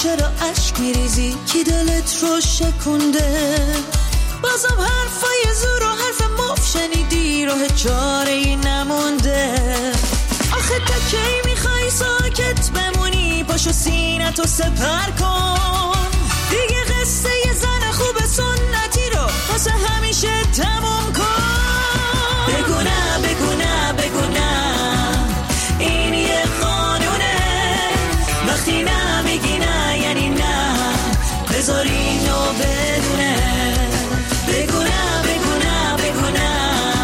چرا اشک میریزی؟ کی دلت رو شکونده؟ بازم حرفای زور و حرف مف شنیدی، راه چاره‌ای نمونده. آخه تا کی میخوای ساکت بمونی؟ پاشو سینه‌تو سپر کن، دیگه قصه یه زن خوب سنتی رو واسه همیشه تموم کن. بگو نه بگو نه بگو نه، این یه قانونه، وقتی نه میگی نه یعنی نه، بذار اینو بدونه. بگو نه بگو نه بگو نه،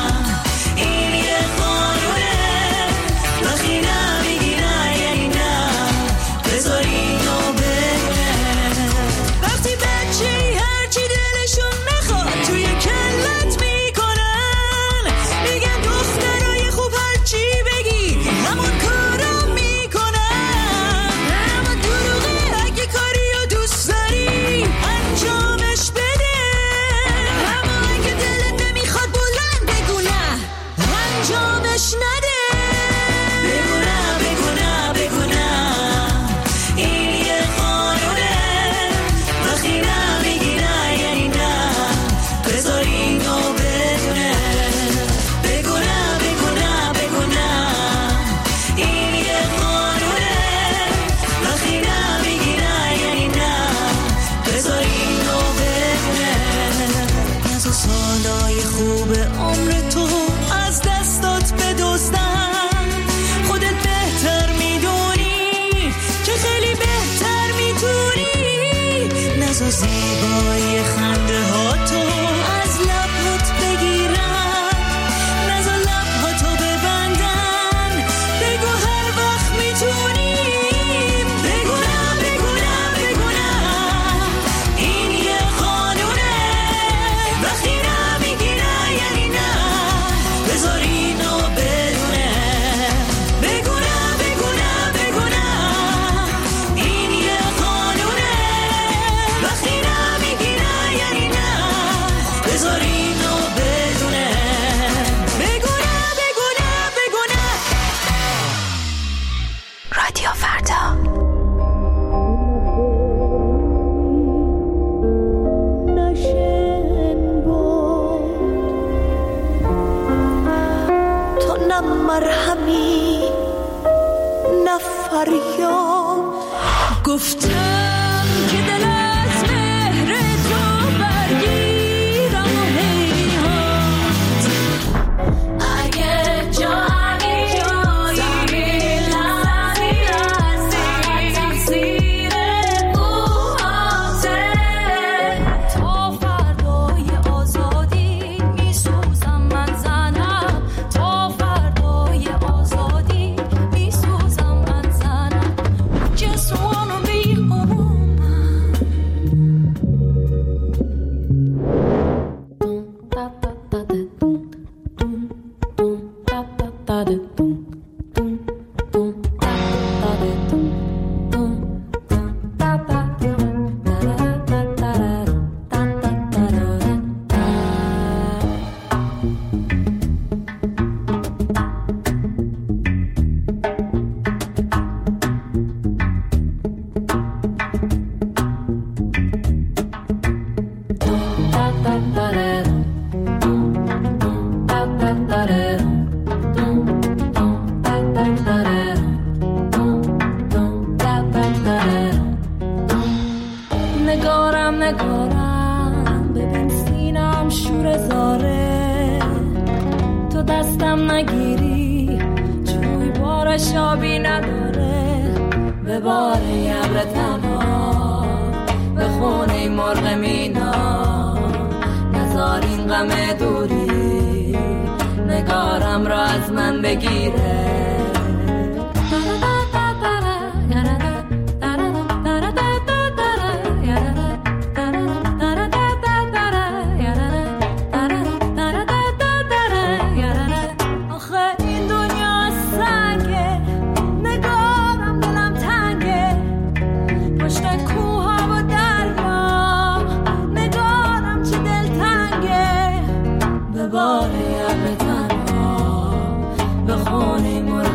این یه قانونه، وقتی نه میگی نه یعنی نه، بذار اینو بدونه. وقتی بچه‌ای هرچی دلشون میخواد توی کلت میکنن، میگن دخترای خوب هرچی بگی همون کارو میکنن. اما دروغه، اگه کاریو دوست داری انجامش بده، اما اگه دلت نمیخواد بلند بگو نه، انجامش نده. بگو نه بگو نه بگو نه، این یه قانونه، وقتی نه میگی نه یعنی نه، بذار اینو بدونه. بگو نه بگو نه بگو نه، این یه قانونه، وقتی نه میگی نه یعنی نه، بذار اینو بدونه. نزا سالای خوب عمر تو از دستات بدزدن، خودت بهتر میدونی که خیلی بهتر میتونی. نزا زیبایی خنده ها تو از لبات بگیرن، نزا لبهاتو ببندن، بگو هر وقت میتونی. بگو نه بگو نه بگو نه، این یه قانونه، وقتی نه میگی نه یعنی نه، بذار اینو بدونه. بگو نه بگو نه بگو نه، این یه قانونه، وقتی نه میگی نه یعنی نه، بذار اینو بدونه. بگو نه بگو نه بگو نه. رادیو فردا. نشن بود تو، نه مرهمی نه فریاد. گفتم که دل از مهر تو برگیرم و هیهات. اگه جایی جایی لحظی هستی تقصیر موهاته، تا فردای آزادی میسوزم من زنم، تا فردای آزادی میسوزم من زنم. Just wanna be a woman. نگارم ببین سینم شور زاره، تو دستم نگیری جوی بارش آبی نداره. به بار ابر تنها به خونه مرغ مینا، نذار این غم دوری نگارم را از من بگیره. باره ابر تنها به خونه مرغ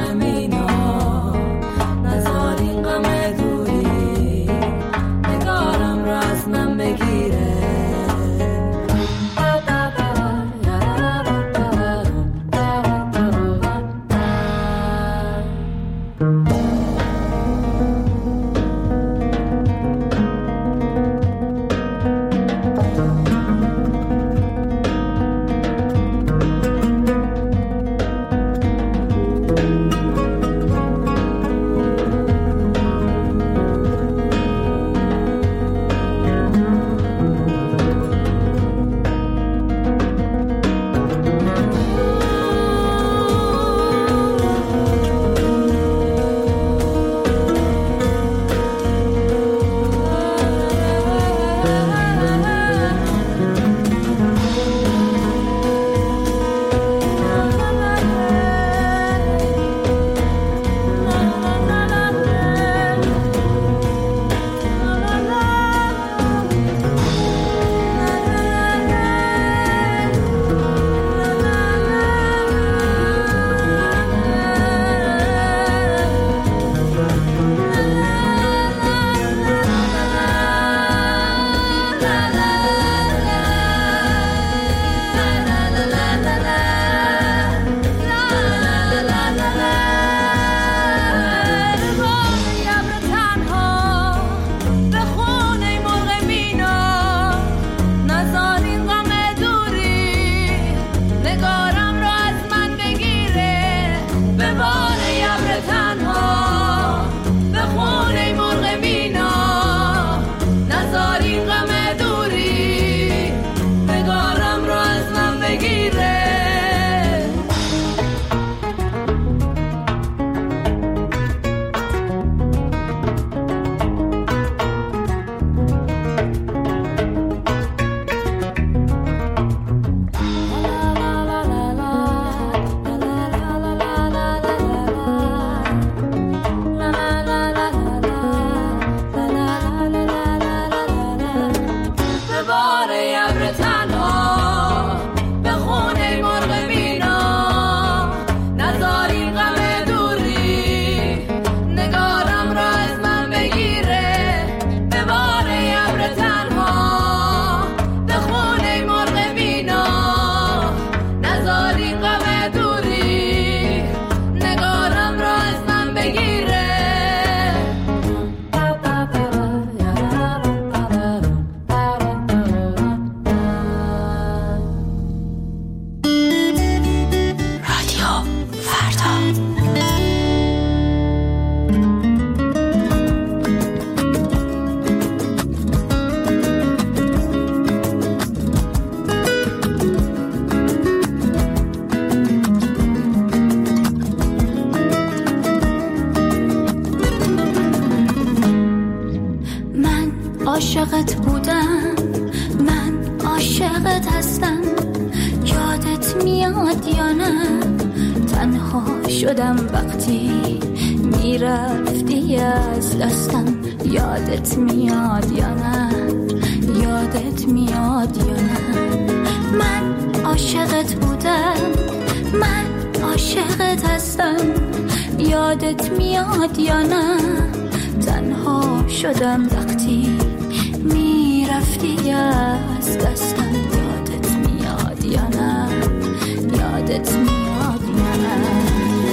عاشقت بودم، من عاشقت هستم. یادت میاد یا نه؟ تنها شدم وقتی میرفتی از دستم. یادت میاد یا نه؟ یادت میاد یا نه؟ من عاشقت بودم، من عاشقت هستم. یادت میاد یا نه؟ تنها شدم وقتی میرفتی از دستم. یادت میاد یا نه؟ یادت میاد یا نه؟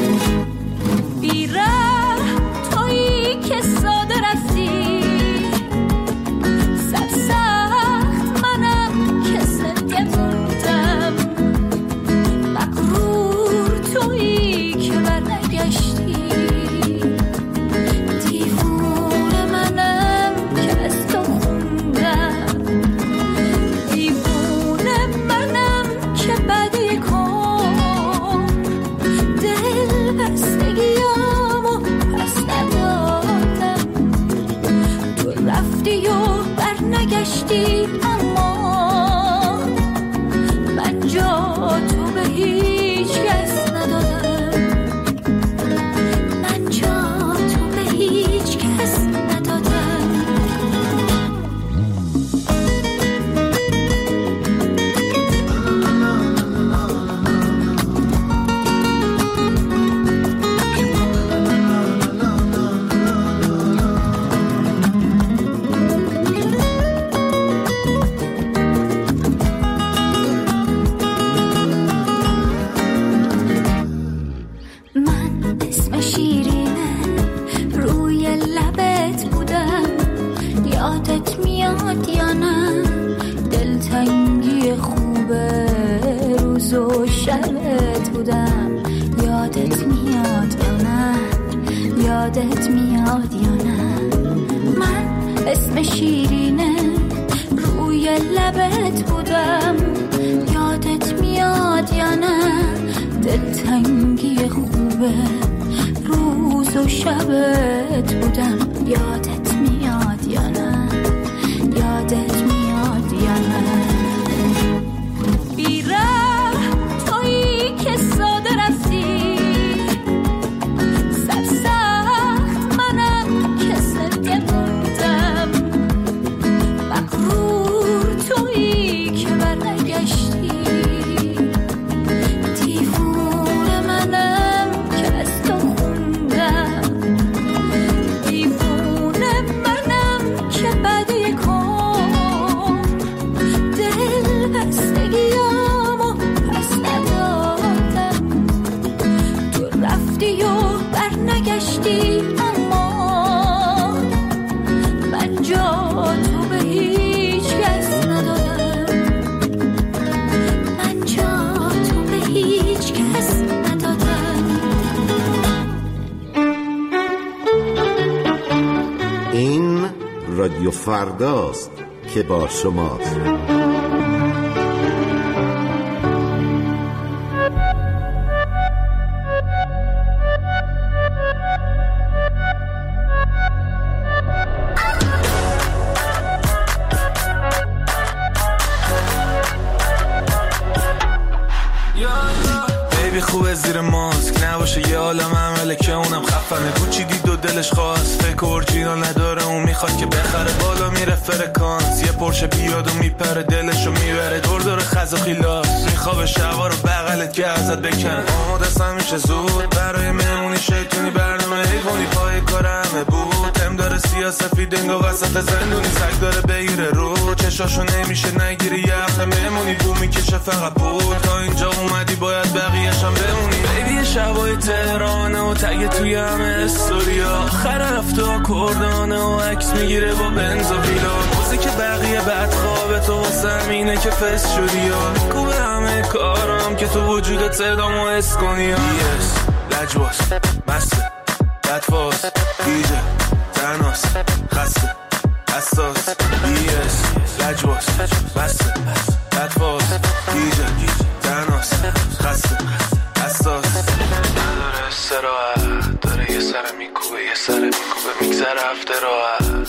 بیره تویی که ساده رفتی، سرسخت منم که زنده موندم. مغرور تویی که برنگشتی، دیوونه منم که از تو خوندم. دیوونه منم که بدی کن، دل بستگیامو پس ندادم. تو رفتی و برنگشتی، اما من جا تو به هیچ کس ندادم. من جا تو به هیچ کس ندادم. من اسم شیرینه روی لبت بودم. یادت میاد یا نه؟ دلتنگی خوبه روز و شبت بودم. یادت میاد یا نه؟ یادت میاد یا نه؟ من اسم شیرینه روی لبت بودم. یادت میاد یا نه؟ دلتنگی خوبه روز و شبت بودم. یادت میاد یا نه؟ یادت میاد یا نه؟ بیره تویی که ساده رفتی، سرسخت منم که زنده موندم. مغرور تویی که برنگشتی، دیوونه منم که از تو خوندم. دیوونه منم که بدی کن، دل بستگیامو پس ندادم. تو رفتی و برنگشتی، اما من جا تو به هیچ کس ندادم. من جا تو به هیچ کس ندادم. این رادیو فرداست که با شماست. بیبی خوبه زیر ماسک نباشه یه عالم عمله که اونم خفنه. کوچی دید و دلش خواست، فکر اورجینال نداره اون میخواد که بخره. بالا میره فرکانس، یه پرشه بیاد و میپره، دلشو میبره دور دور خز و خیلاس. میخوابه شبا رو بغلت که ازت بکنه. آماده است همیشه زود برای مهمونی شیطونی، برنامه حیوانی پای کار همه بود. تم داره سیاسفید انگا وسط زندونی، سگ داره بگیره رو چشاشو نمیشه نگیری. یه هفته مهمونی بو میکشه فقط بود. تا اینجا اومدی باید بقیه‌شم بمونی. بیبی شبای تهرانه و تگ توی همه استوریا. آخر هفته کردانه و عکس میگیره با بنز و ویلا. موزیک بقیه بعد خوابه تو واسه همینه که فست شدی. یا کوبه همه کارم که تو وجودت صدامو حس کنی. یس لجباس مسته بدفاز دیجه تناس خسته حساس. یس لجباس مسته بدفاز دیجه تناس خسته حساس. نداره استراحت، داره یه سر میکوبه یه سر میکوبه، میگذره هفته راحت هفته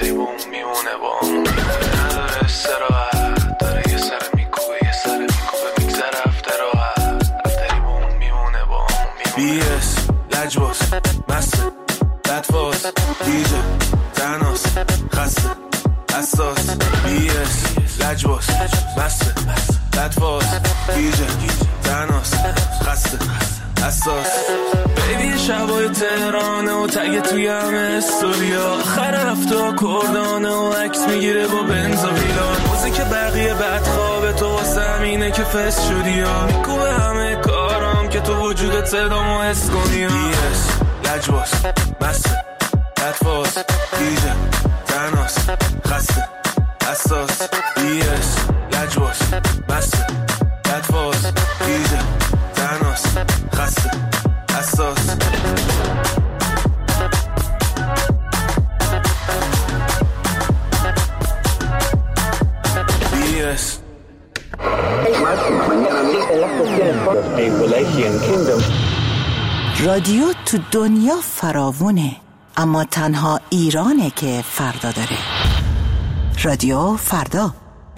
داری با اون میمونه با اون میمونه نداره استراحت داره یه سر میکوبه یه سر میکوبه میگذره هفته راحت داری با اون میمونه با اون میمونه بیس لجباز مسته بدفاز دیجه تناس خسته اساس بیس لجباز مسته بدفاز دیجه تناس خسته اساس بیبی شبای تهرانه و تگه توی همه استوریا آخر هفته کردانه و عکس میگیره با بنز و ویلان موزیک بقیه بدخوابه تو واسه همینه که فست شدی ها میکوبه همه کارام که تو وجودت صدامو حس کنی ها بیس لجباز مسته بدفاز دیجه تناس خسته اساس بیس لجباز مسته بدفاز دیجه تناس خسته اساس بیس رادیو تو دنیا فراوونه، اما تنها ایرانه که فردا داره. رادیو فردا.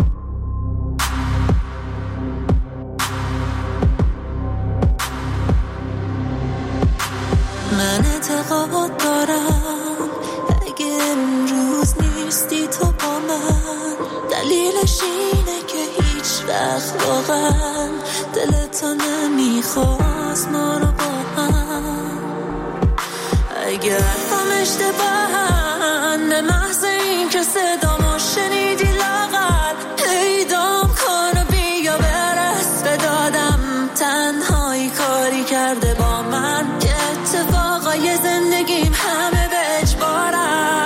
من اعتقاد دارم اگه امروز نیستی تو با من دلیلش اینه که هیچ وقت واقعا دلتو نمیخواست ما رو با هم اگه حرفم اشتباهن به محض این که صدامو شنیدی لاغر پیدام کن و بیا برس به دادم تنهایی کاری کرده با من که اتفاقای زندگیم همه به اجبارم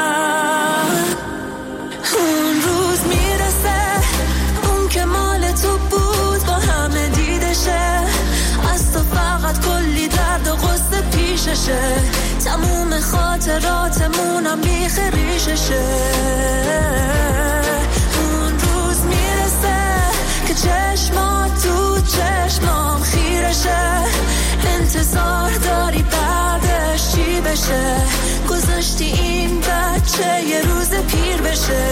اون روز میرسه اون که مال تو بود با همه دیدشه از تو فقط کلی درد و غصه پیششه تموم خاطراتمونم بیخ ریششه اون روز میرسه که چشمات تو چشمام خیرشه انتظار داری بعدش چی بشه گذاشتی این بچه یه روز پیر بشه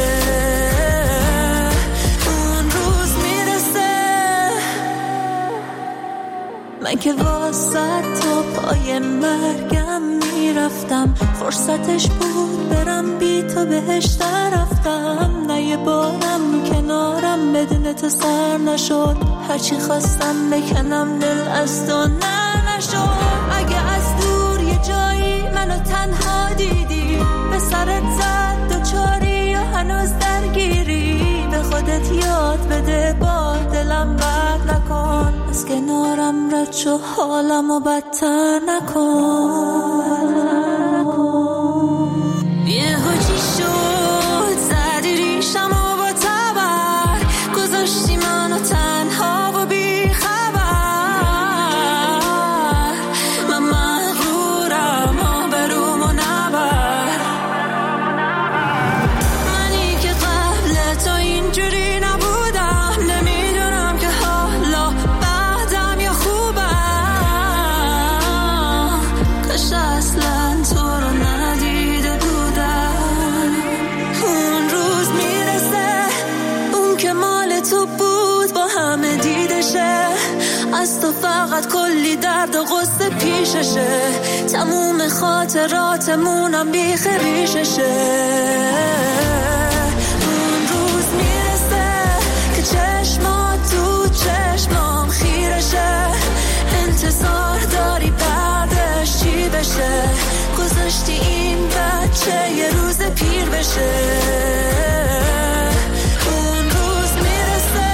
اون روز میرسه من که واسه تا پای مرگم میرفتم فرصتش بود برم بی تو بهش رفتم نه یه بارم کنارم بدون تو سر نشد هرچی خواستم بکنم دل از تو نشد اگه از دور یه جایی منو تنها دیدی به سرت زد دوچاری و هنوز درگیری به خودت یاد بده با دلم بد نکن از کنارم رد شو حالمو بدتر نکن یه هوچی شد زدی ریشمو با تبر گذاشتی منو تنها و بی خبر من مغرورم آبرومو نبر منی که قبل تو اینجوری نبودم نمیدونم که حالا بعدم یا خوبم کاش اصلا تو رو ندیده بودم اون روز میرسه اون که مال تو بود با همه دیدشه از تو فقط کلی درد و غصه پیششه تموم خاطراتمونم بیخ ریششه اون روز میرسه که چشمات تو چشمام خیرشه انتظار داری بعدش چی بشه گذاشتی این بچه یه روز پیر بشه اون روز میرسه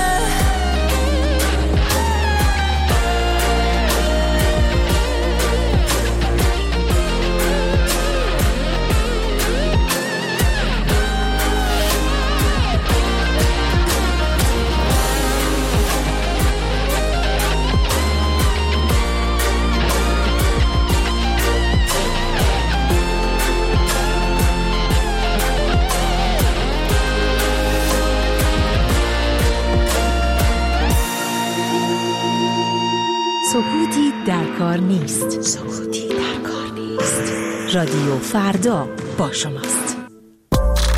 سکوتی در کار نیست. رادیو فردا با شماست.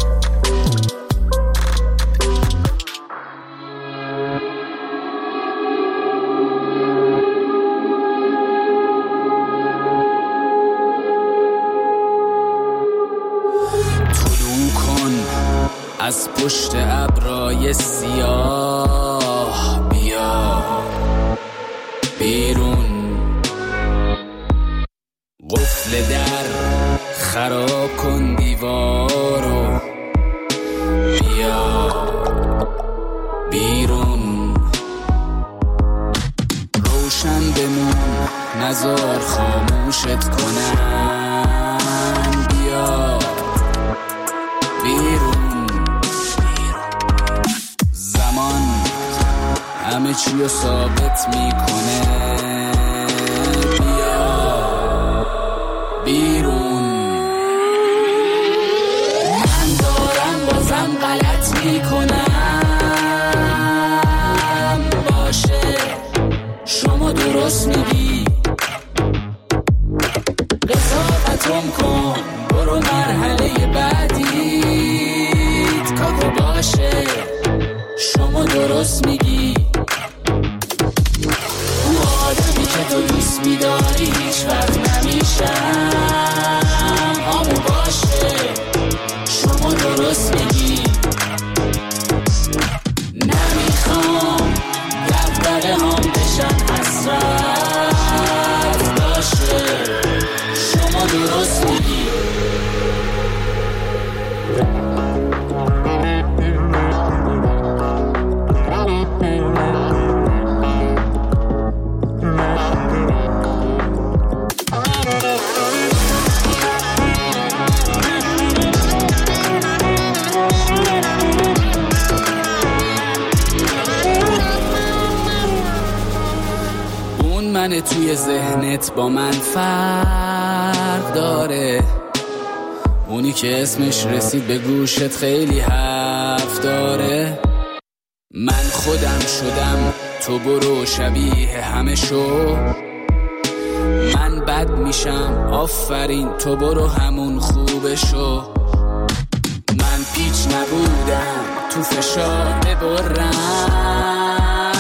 از پشت ابرای سیاه بیا بیرون، قفل در خراب کن دیوارو، بیا بیرون، روشن بمون نزار خاموشت کنن، بیا بیرون، زمان همه چی رو ثابت میکنه، بیا بیرون. من دارم بازم غلط میکنم، باشه شما درست میگی، قضاوتم کن برو مرحله بعدیت، کاکو باشه شما درست میگی، اون آدمی که تو دوست میداری هیچ وقت نمیشم، همون باشه شما درست میگی، نمیخوام دقدقه هم بشن حسرت، باشه شما درست میگی. من توی ذهنت با من فرق داره، اونی که اسمش رسید به گوشت خیلی حرف داره، من خودم شدم تو برو شبیه همه شو، من بد میشم آفرین تو برو همون خوبه شو، من پیچ نبودم تو فشار ببرم،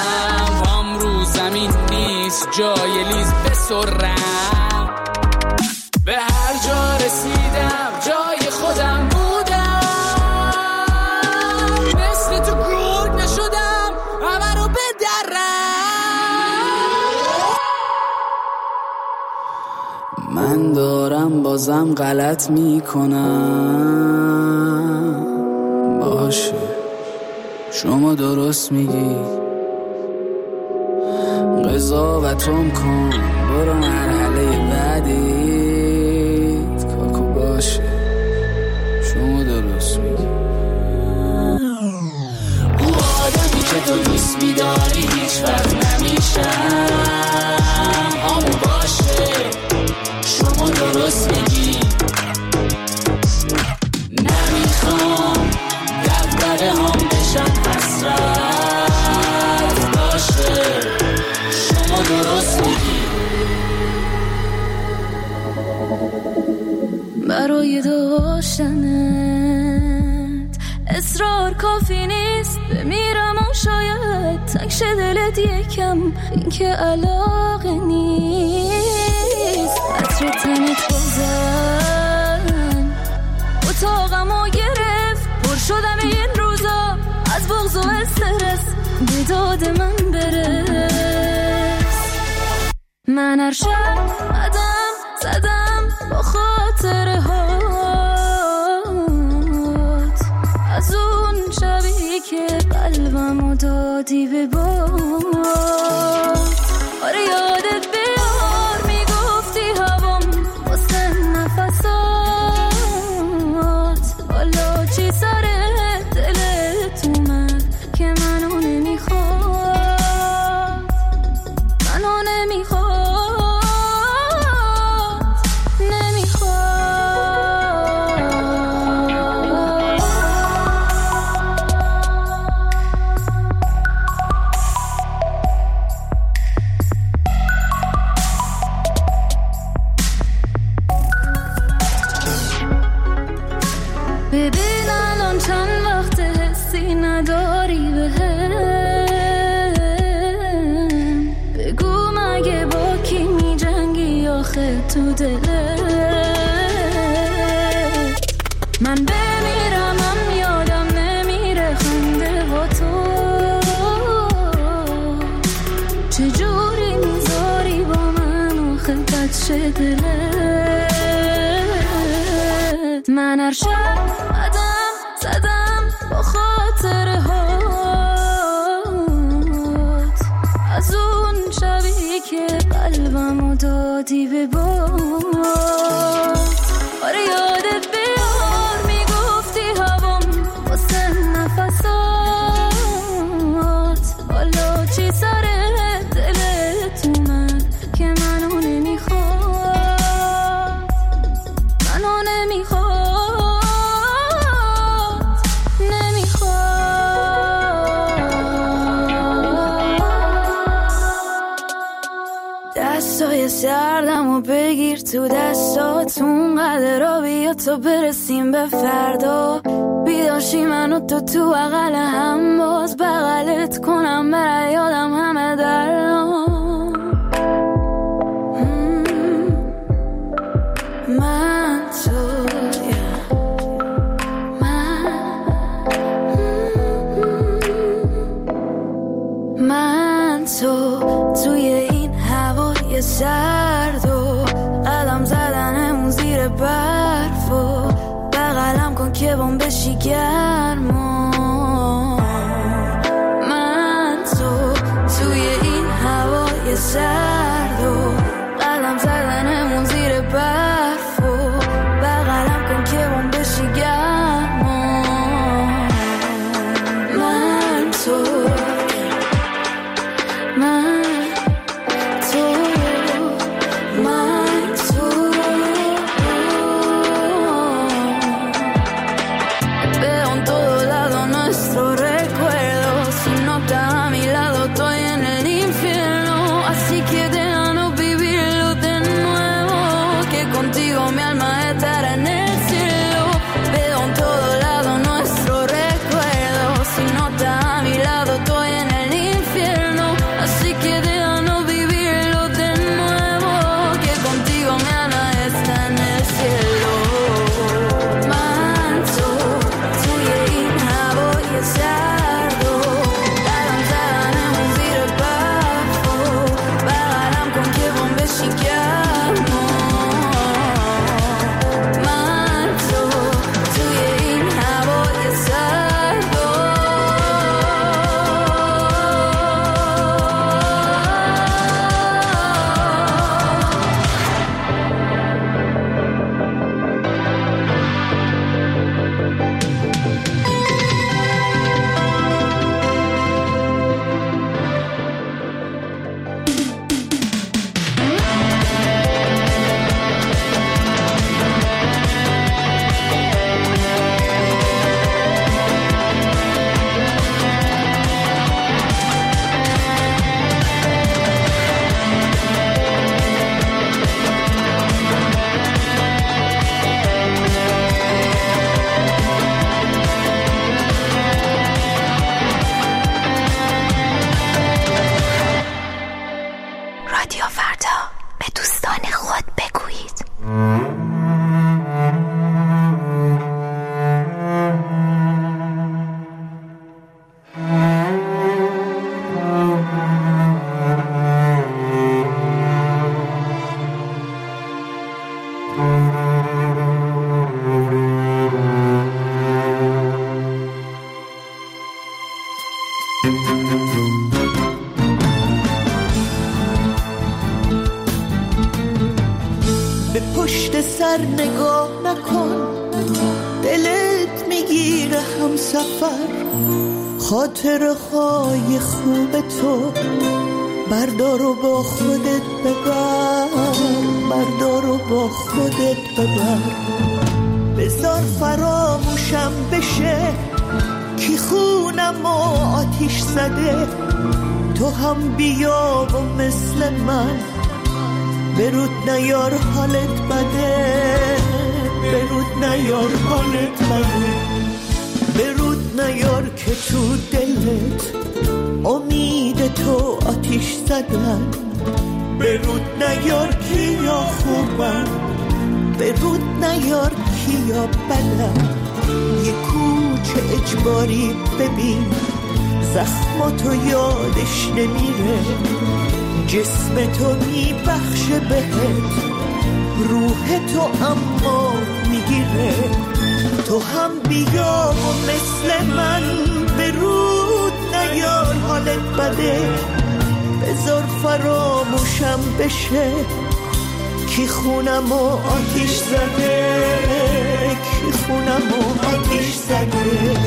زمین نیست جای لیز بسرم، به هر جا رسیدم جای خودم بودم، مثل تو گرگ نشدم همه رو بدرم. من دارم بازم غلط میکنم، باشه شما درست میگی، قضاوتم کن برو مرحله بعدیت، کاکو باشه شما درست میگی، اون آدمی که تو دوست میداری هیچ وقت نمیشم، همون باشه شما درست میگی، نمیخوام دقدقه هم بشن حسرت، باشه درست میگی. برای داشتنت اصرار کافی نیست، بمیرم و شاید تنگش دلت یکم، این که علاقه نیست، عطر تنت بازن اتاقمو گرفت، پر شدم این روزا از بغض و استرس، به داد من برس، من هر شب قدم زدم با خاطره هات، از اون شبی که قلبمو دادی به باد، آره یادت بیار میگفتی هوام واسه نفسات، حالا چی سر دلت اومد که منو نمیخواد، منو نمیخواد، ببین الان چند وقت حسی نداری بهم، بگو مگه با کی می جنگی آخه تو دلت، من بمیرم هم یادم من هر شب قدم زدم با خاطره هات، از اون شبی که قلبمو دادی به باد. آره یادت بیار میگفتی هوام واسه نفسات، حالا چی سر دلت اومد که منو نمیخواد، منو نمیخواد، دستای سردمو بگیر تو دستاتون، قدر را بیا تا برسیم به فردا. بیداشی منو تو بغل هم، باز بغلت کنم بره یادم همه درام. من تو من تو توی این هوای سرد و قدم زدنمون زیر برف و بغلم کن که بام بشی گرما. من تو توی این هوای سرد و قدم زدنمون زیر برف و بغلم کن که بام بشی گرما. من تو به پشت سر نگاه نکن، دلت میگیره هم سفر. خاطرهای خوب تو بردار و با خودت ببر، بردار و با خودت ببر. بذار فراموشم بشه کی خونم و آتیش زده. تو هم بیا و مثل من برود نیار حالت بده، برود نیار حالت بده. برود نیار که تو دلت امید تو آتیش زدن. برود نیار کیا خوبن، برود نیار کیا بدن. یه کوچه اجباری ببین، زخماتو یادش نمیره. جسم تو میبخشه بهت، روح تو اما میگه میگیره. تو هم بیا و مثل من به رود نیار حالت بده، بذار فراموشم بشه کی خونم و آتیش زده، کی خونم و آتیش زده.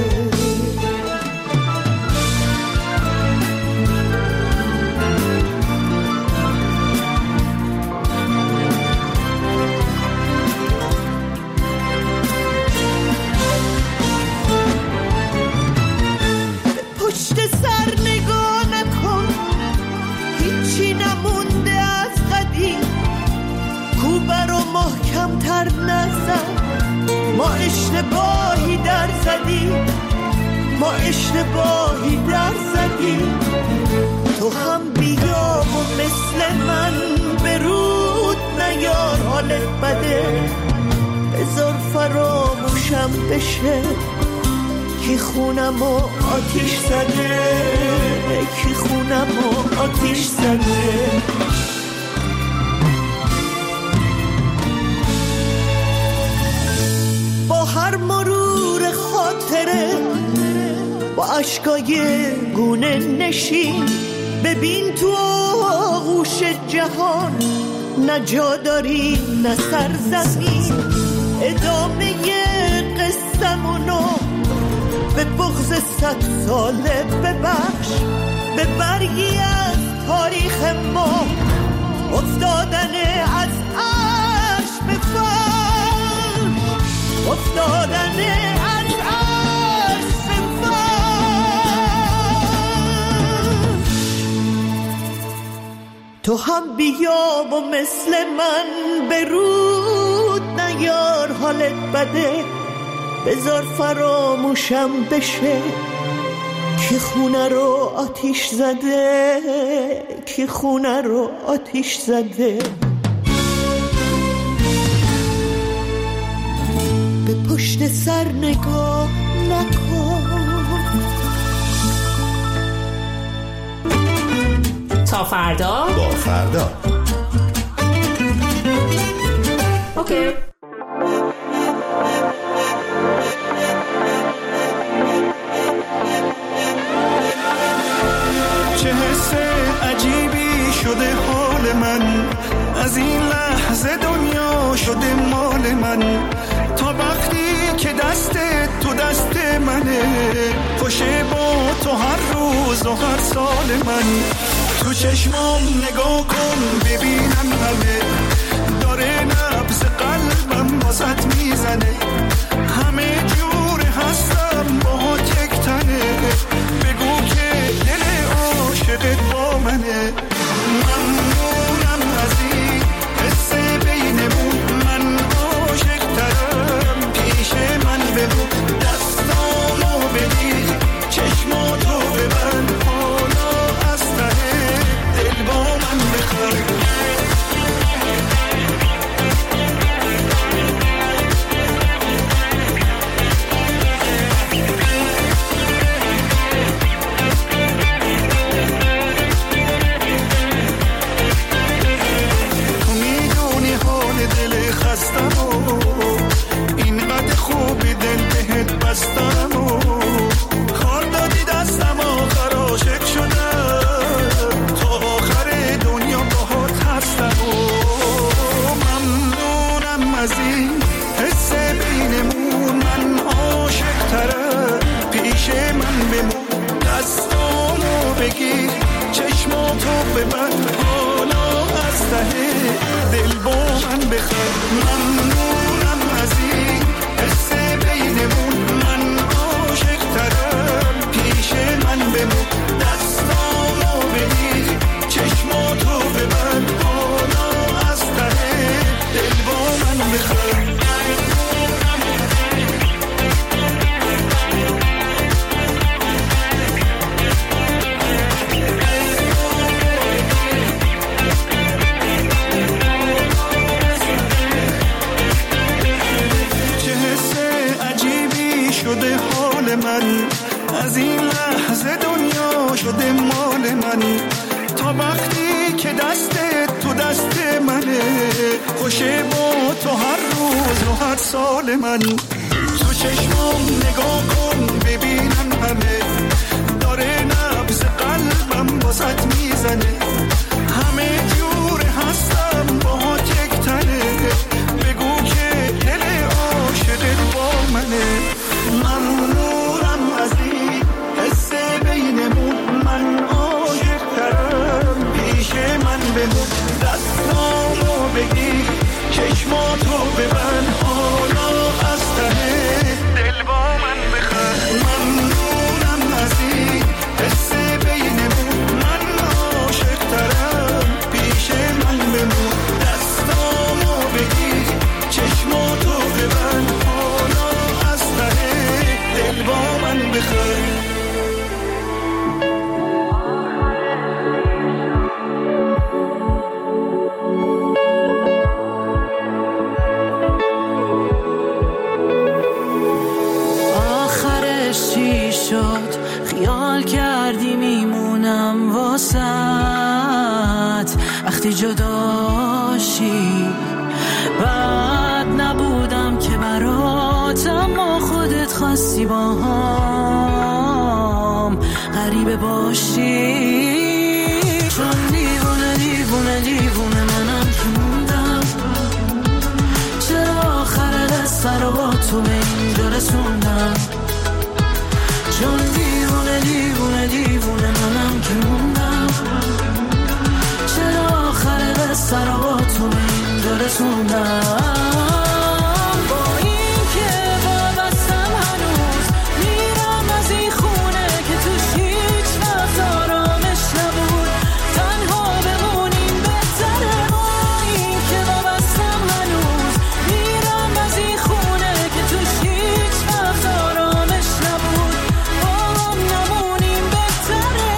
پشت سر نگاه نکن، هیچی نمونده از قدیم، کوبه رو محکم تر نزن، ما اشتباهی در زدیم، ما اشتباهی در زدیم. تو هم بیا و مثل من به رود نیار حالت بده، بذار فراموشم بشه کی خونم و آتیش زده، کی خونم و آتیش زده. با هر مرور خاطره با عشقای گونه نشین، ببین تو آغوش جهان نه جا داری نه سرزمین. ادامه قصه‌مونو به بغض 100 ساله ببخش، به برگی از تاریخ ما افتادن از عرش به فرش، افتادن از عرش به فرش. تو هم بیا و مثل من به رود نیار حالت بده، بذار فراموشم بشه کی خونه رو آتیش زده، کی خونه رو آتیش زده. به پشت سر نگاه نکن. تا فردا با فردا. اوکی. چه حس عجیبی شده حال من، از این لحظه دنیا شده مال من. تا وقتی که دست تو دست منه، خوشه با تو هر روز و هر سال من. تو چشمام نگاه کن ببینم همه، داره نبض قلبم واسط میزنه. همه جور هستم با تک تنه، بگو که دل عاشقت با منه. ممنونم از این حس بینمون، من عاشق ترم پیش من بمون. دستامو بگیر چشماتو ببند، حالا از ته دل با من بخواه. اینقدر خوبی دل بهت بستم و خار دادی دستم آخر عاشق شدم، تا آخر دنیا باهات هستم و ممنونم از این حس بینمون. من عاشق ترم پیش من بمون، دستامو بگیر چشماتو ببند، حالا از ته دل با من بخواه. ممنونم از این حس بینمون، من عاشق ترم پیش من بمون. دستامو بگیر چشماتو ببند، حالا از ته دل با من بخواه. من از این لحظه دنیا شده مال من. تا وقتی که دستت تو دست منه، خوشه با تو هر روز و هر سال من. تو چشمام نگاه کن ببینم همه، داره نبض قلبم واسط میزنه، همه جور هستم باهات یک تنه، بگو که دل عاشقت با منه. ممنونم از این حس بینمون، من عاشق ترم پیش من بمون، دستامو بگی چشماتو ببند، حالا از ته دل با من بخند. ممنونم از این حس بینمون، من عاشق ترم پیش من بمون، دستامو بگی چشماتو ببند، حالا از ته دل با من بخند. خیال کردی میمونم واسط وقتی جداشی، بعد نبودم که برات، اما خودت خواستی با هم غریبه باشی. چون دیوونه دیوونه دیوونه منم که موندم، چرا آخر قصه رو با تو به اینجا رسوندم. چون دیوونه دیوونه دیوونه منم که موندم، چرا آخر قصه رو با تو به اینجا رسوندم. با این که وابستم هنوز میرم از این خونه که توش هیچ وقت آرامش نبود، تنها بمونیم بهتره. با این که وابستم هنوز میرم از این خونه که توش هیچ وقت آرامش نبود، نمونیم بهتره.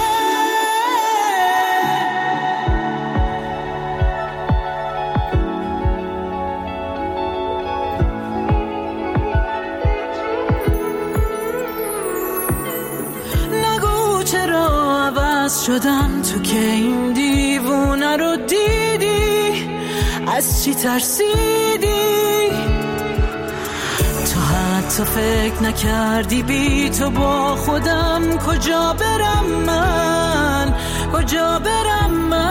نگو چرا عوض شدم، تو که این دیوونه رو دیدی، از چی ترسیدی؟ تو حتی فکر نکردی بی تو با خودم کجا برم من، کجا برم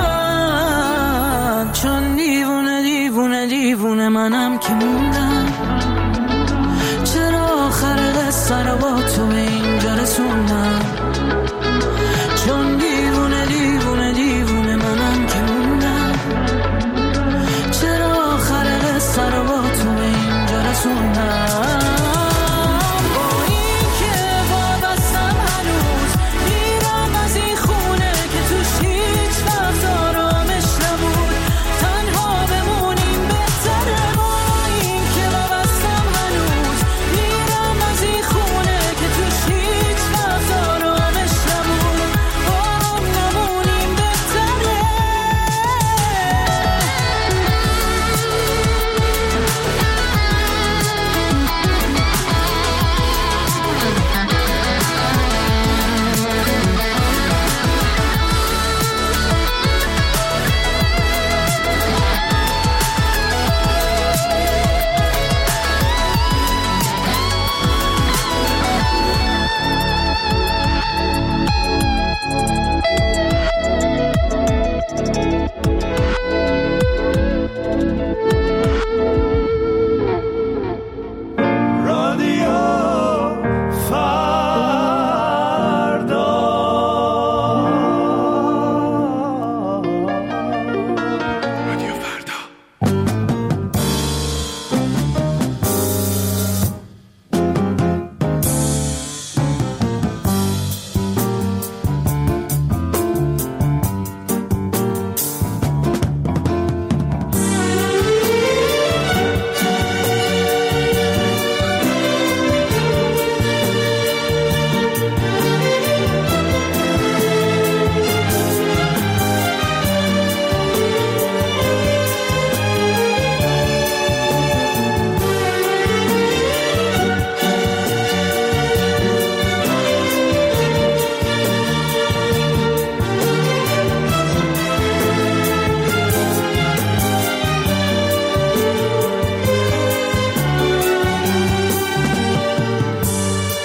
من. چون دیوونه دیوونه دیوونه منم که موندم، چرا آخر قصه رو با تو به اینجا رسوندم. چون دیوونه دیوونه دیوونه منم که موندم، چرا آخر قصه رو با تو به اینجا رسوندم.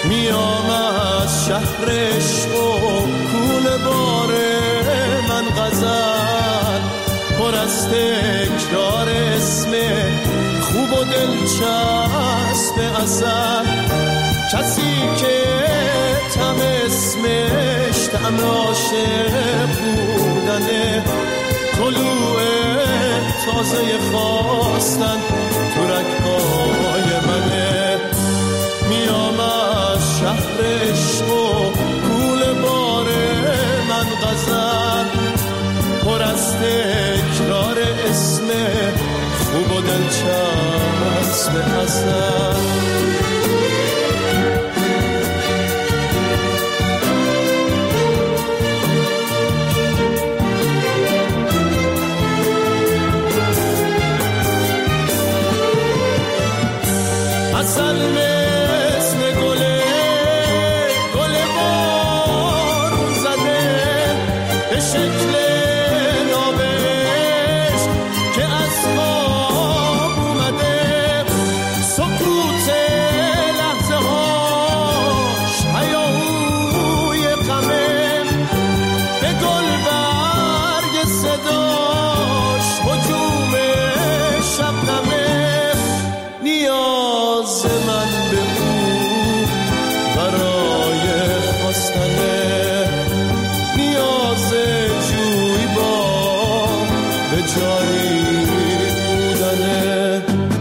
میام از شهر عشق و کوله باره من غزل پر از تکرار اسم خوب و دلچسب اصل کسی که طعم اسمش طعم عاشق بودنه طلوع تازه خواستن تو رگ‌های منه میام از شهر عشق و کوله باره من غزل پر از تکرار اسم خوب و دلچسب اصل اصل مثل گله بارون زده به شکل نابش که از خواب اومده سکوت لحظه هاش هیاهوی غمه به گل برگ صداش هجوم شبنمه نیاز من به او برای خواستنه نیاز جوی با به جایی بودنه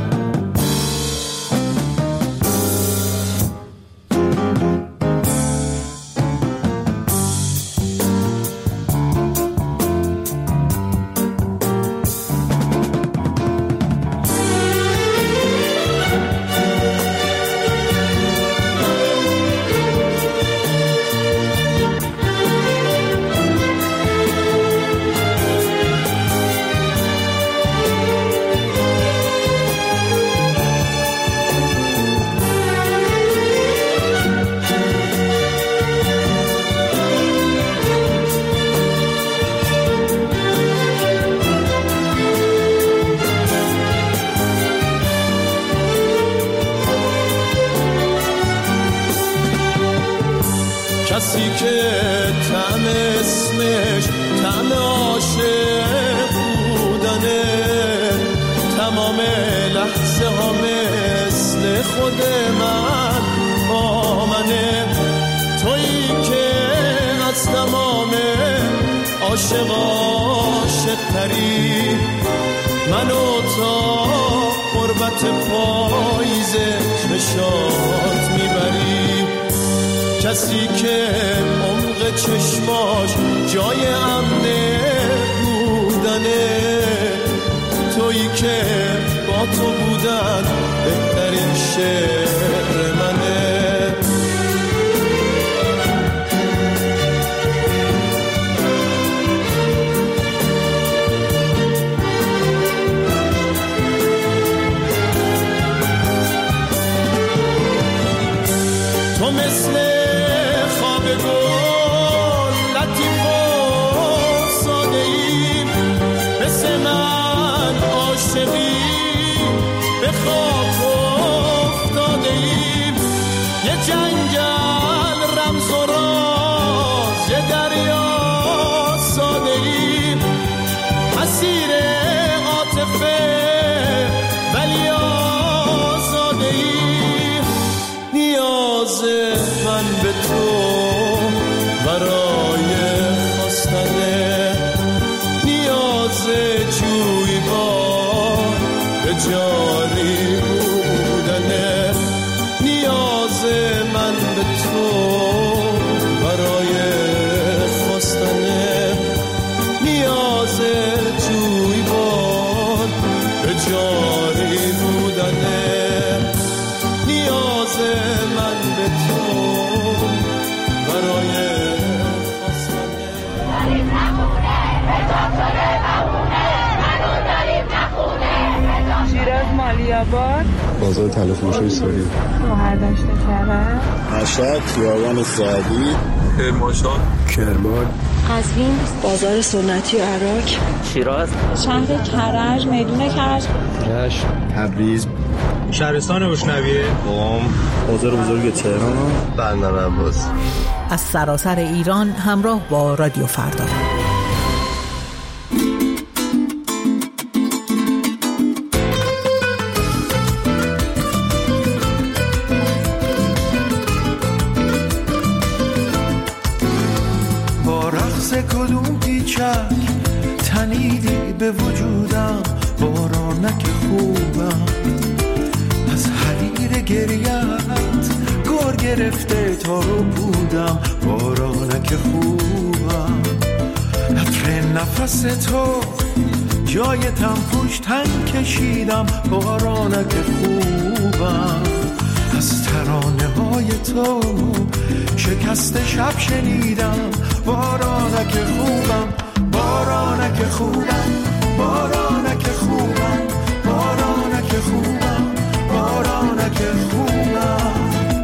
کسی که طعم اسمش طعم عاشق بودنه تمام لحظه ها مثل خود من با منه تویی که از تمام عاشق تری منو تا قربت پاییز چشات میبری کسی که عمق چشماش جای امنه بودنه تویی که با تو بودن بهترین شعر منه تو مثل خواب گل لطیف و ساده ای مثل من عاشقی به خاک افتاده ای یه جنگل رمز و راز یه دریا ساده ای اسیر عاطفه ولی آزاده ای نیاز من به تو برای خواستنه نیاز جویبار به جاری بودنه نیاز من به تو برای خواستنه نیاز جویبار به جاری بودنه نیاز من به تو برای خواستنه داریم نخونه به داکتر نمونه منو داریم نخونه شیراز مالیاباد بازار تلفروشی سوری مهردشت کرد مشهد خیابان سعدی کرمانشاه کرمان قزوین بازار سنتی عراق شیراز شهر کرج میدون کرج رشت تبریز شهرستان گشنویه، بازار بزرگ تهران، بندر عباس. از سراسر ایران همراه با رادیو فردا. با رقص کدوم پیچک تنیدی به وجودم، بارانک خوبم از حریر گریت گور گرفته تا رو بودم، بارانک خوبم عطر نفس تو جای تنفوش تن کشیدم، بارانک خوبم از ترانه های تو شکست شب شنیدم، بارانک خوبم، بارانک خوبم، بارانک خوبم، بارانک خوبم، بارانک خوبم.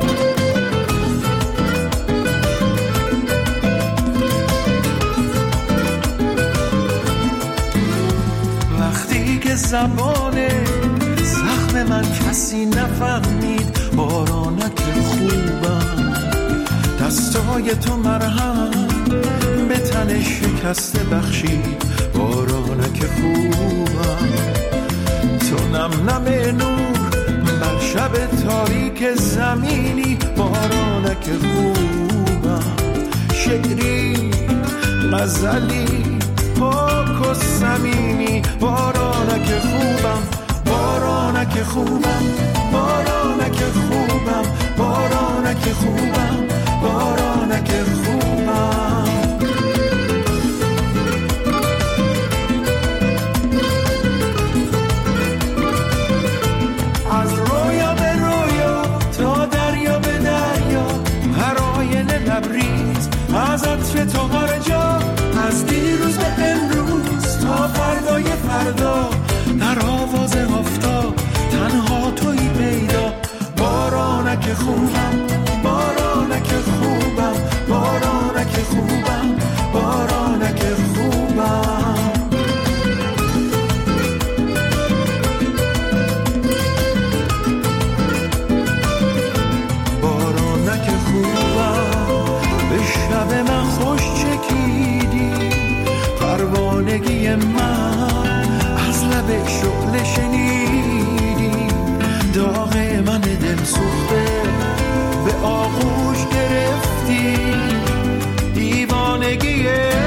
وقتی که زبان زخم من کسی نفهمید، بارانک خوبم دستای تو مرهم به تن شکسته بخشید، بارانک خوبم تو نم نم نور بر شب تاریک زمینی، بارانک خوبم شعری غزلی پاک و صمیمی، بارانک خوبم، بارانک خوبم، بارانک خوبم، بارانک خوبم، بارانک خوبم. از رویا به رویا تا دریا به دریا، هر آینه لبریز از عطر تو هر جا، از دیروز به امروز تا فردای فردا، در آواز آفتاب تنها تویی پیدا، بارانک خوبم، بارانک خوبم، بارانک خوبم، بارانک خوبم. بارانک خوبم به شب من خوش چکیدی، پروانگی من از لب شعله شنیدی، داغ من دل سوخته به آغوش گرفتی، دیوانگی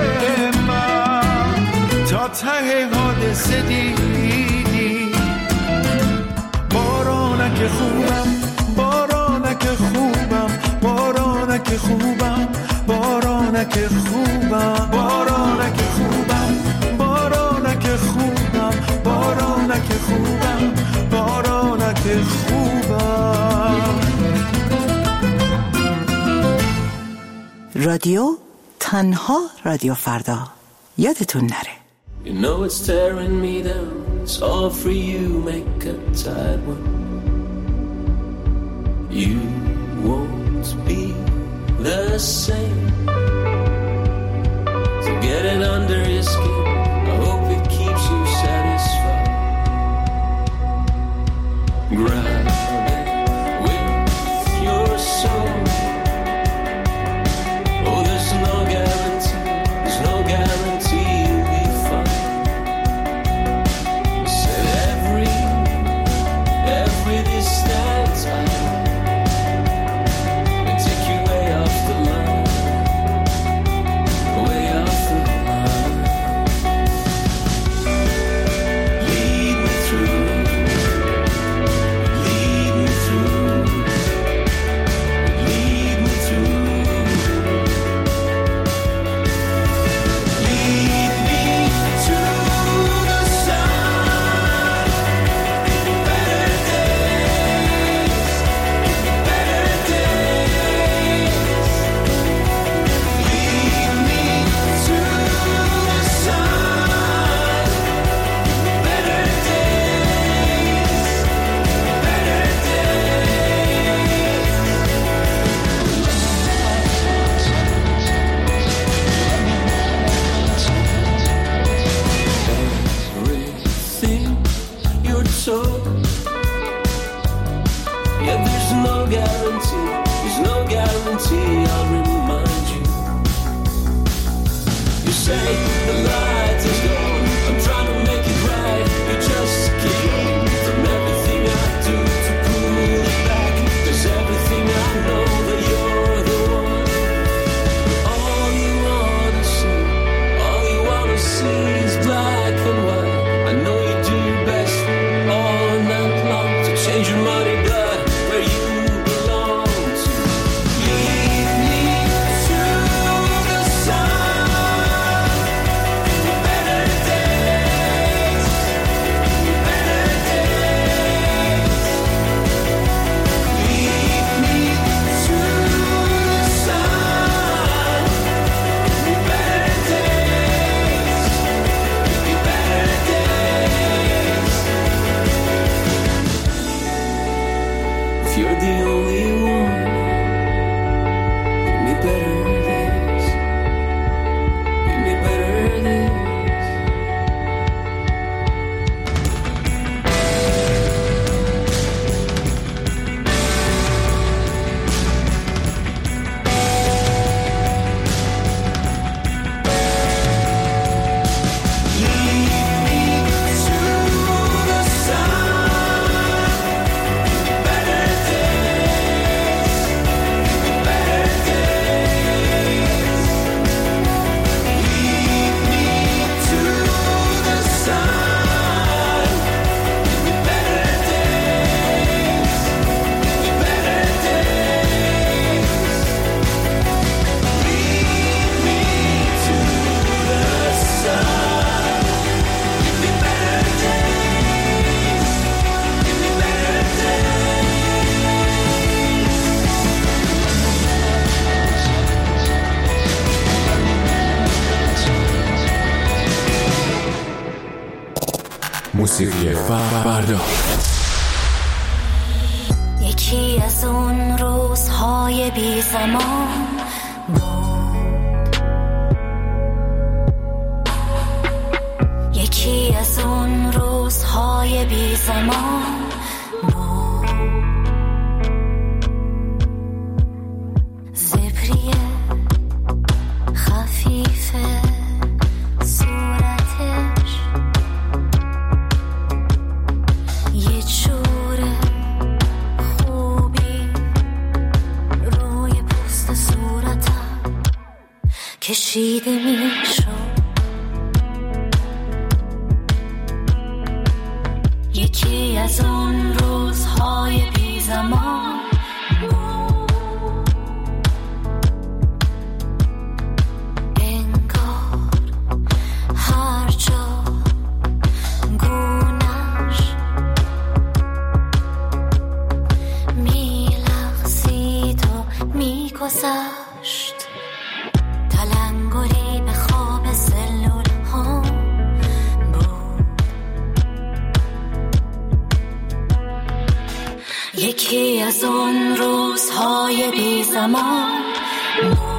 من تا ته حادثه دیدی، بارانک خوبم، بارانک خوبم، بارانک خوبم، بارانک خوبم، بارانک خوبم، بارانک خوبم، بارانک خوبم، بارانک خوبم. رادیو تنها رادیو فردا، یادتون نره. You know it's tearing me down, it's all for you, make a tight one. You won't be the same, so get it under your skin, I hope it keeps you satisfied. Grab it with your soul. Oh, there's no guarantee, there's no guarantee you'll be fine. Said every distance I may take you way off the line, way off the line. say the light is gone. I'm trying to make it right. You just keep on from everything I do to pull it back. There's everything I know that you're the one. All you wanna see is black and white. I know you do your best all night long to change your muddy blood where you belong to. Lead me to the sun. Better days, better days. Lead me to the sun. Better days, better days. If you're the only one, give me better days. Give me better days. موسیقی فردا. یکی از اون روزهای بی زمان بود، یکی از اون روزهای بی زمان بود. زبری خفیفه صورتش یه جور خوبی روی پوست صورتم کشیده میشد. یکی از اون روزهای بی زمان بود، انگار هر جا گونش میلغزید و میگذشت. تلنگری به خواب سلول ها بود. یکی از اون روزهای بی زمان بود.